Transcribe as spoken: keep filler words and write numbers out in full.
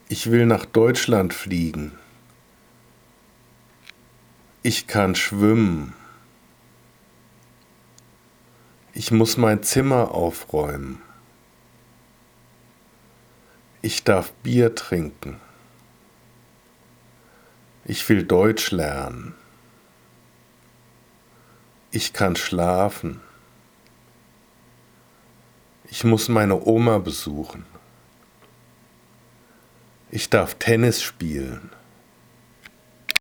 Ich will nach Deutschland fliegen. Ich kann schwimmen. Ich muss mein Zimmer aufräumen. Ich darf Bier trinken. Ich will Deutsch lernen. Ich kann schlafen. Ich muss meine Oma besuchen. Ich darf Tennis spielen.